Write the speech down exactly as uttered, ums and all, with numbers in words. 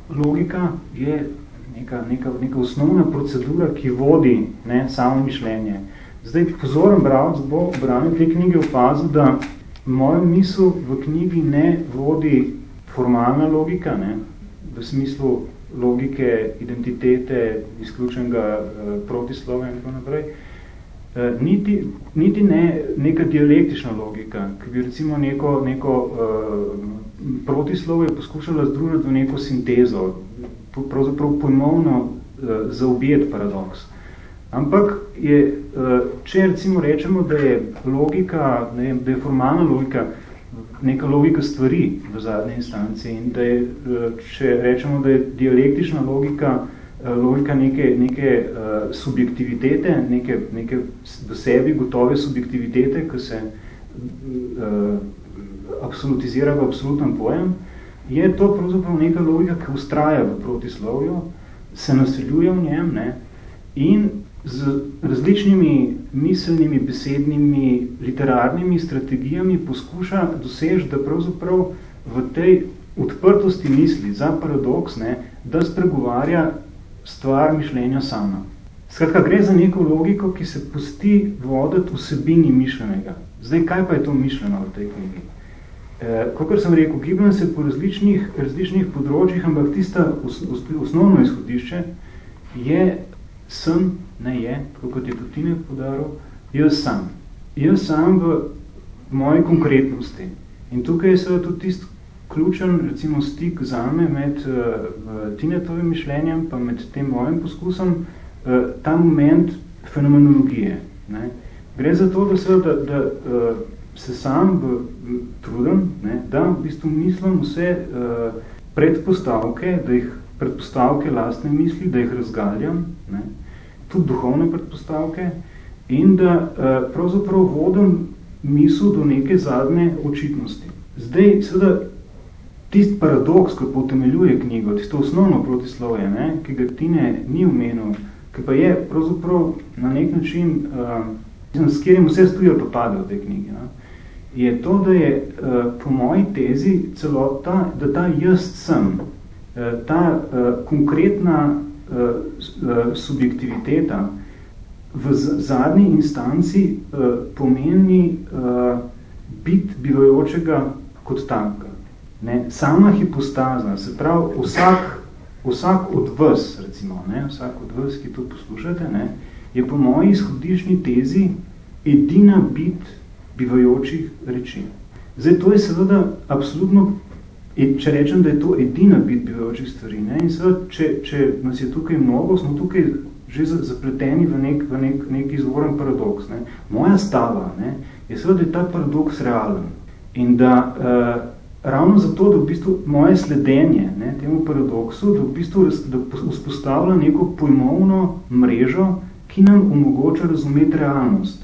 logika je neka, neka, neka osnovna procedura, ki vodi ne, samo mišljenje. Zdaj, pozoren bralec bo branil te knjige opazil, da mojo misel v knjigi ne vodi formalna logika, ne, v smislu logike, identitete, izključenega uh, protislova in tako naprej, uh, niti, niti ne neka dialektična logika, ki bi recimo neko, neko uh, protislovo je poskušala združiti v neko sintezo, pravzaprav pojmovno uh, zaobjet paradoks. Ampak je, uh, če recimo rečemo, da je logika, ne, da je formalna logika, neka logika stvari v zadnji instanci in da je, če rečemo, da je dialektična logika, logika neke, neke uh, subjektivitete, neke, neke v sebi gotove subjektivitete, ki se uh, absolutizira v absoluten pojem, je to pravzaprav neka logika, ki ustraja v protislovju, se naseljuje v njem, ne, in z različnimi miselnimi, besednimi, literarnimi strategijami poskuša doseči, da pravzaprav v tej odprtosti misli za paradoks, ne, da spregovarja stvar mišljenja sama. Skratka, gre za neko logiko, ki se pusti voditi vsebini mišljenega. Zdaj, kaj pa je to mišljeno v tej knjigi? E, kakor sem rekel, gibljem se po različnih, različnih področjih, ampak tista os, os, osnovno izhodišče je sem, ne je, tako kot je Tine podaril, jaz sam. Jaz sam v moji konkretnosti. In tukaj je seveda tudi tist ključen, recimo, stik zame med uh, Tinetovim mišljenjem pa med tem mojim poskusom, uh, ta moment fenomenologije. Ne. Gre za to, da, seveda, da, da uh, se sam v, v, trudim, ne, da v bistvu mislim vse uh, predpostavke, da jih predpostavke lastne misli, da jih razgaljam, ne, tudi duhovne predpostavke, in da uh, pravzaprav vodim misel do neke zadnje očitnosti. Zdaj, seveda, tist paradoks, ki potemeljuje knjigo, tisto osnovno protislovje, ne, ki ga Tine ni omenil, ki pa je pravzaprav na nek način, uh, s katerim vse stoji pa pade v tej knjigi, ne, je to, da je uh, po moji tezi celota, da ta jaz sem, uh, ta uh, konkretna uh, uh, subjektiviteta v zadnji instanci uh, pomeni uh, bit bivajočega kot takega. Ne, sama hipostaza, se pravi, vsak, vsak od vas, recimo, ne, vsak od vas, ki to poslušate, ne, je po moji izhodiščni tezi edina bit bivajočih reči. Zdaj, to je seveda absolutno, če rečem, da je to edina bit bivajočih stvari, ne, in seveda, če, če nas je tukaj mnogo, smo tukaj že zapleteni v nek, v nek, nek izvoren paradoks. Ne. Moja stava, ne, je seveda, da je ta paradoks realen. In da uh, ravno zato, da v bistvu moje sledenje, ne, temu paradoksu, da v bistvu da vzpostavlja neko pojmovno mrežo, ki nam omogoča razumeti realnost.